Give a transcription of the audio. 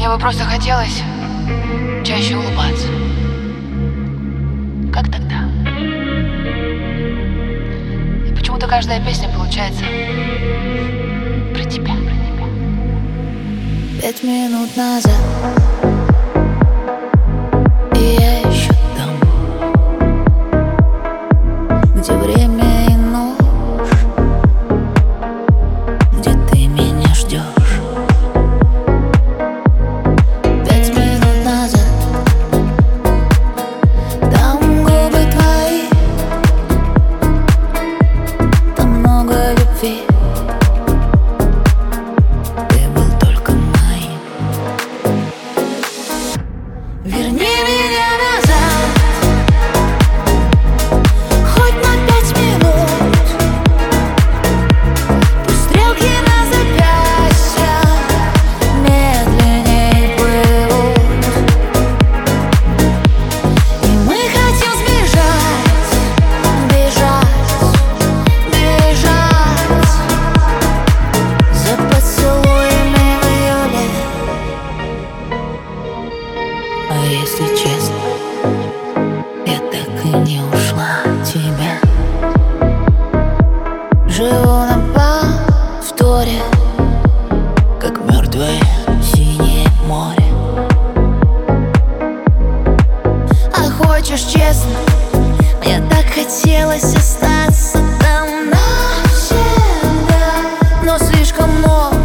Мне бы просто хотелось чаще улыбаться. Как тогда? И почему-то каждая песня получается про тебя. 5 минут назад, и я еще там, где время и ночь, где ты меня ждешь. 5 минут назад, там губы твои, там много любви. Верни меня назад, хоть на 5 минут. Пусть стрелки на запястьях медленней плывут, и мы хотим сбежать, бежать, бежать за поцелуями в июле. А если честно, я так и не ушла от тебя. Живу на повторе, как мертвое синее море. А хочешь честно, мне так хотелось остаться там навсегда, но слишком много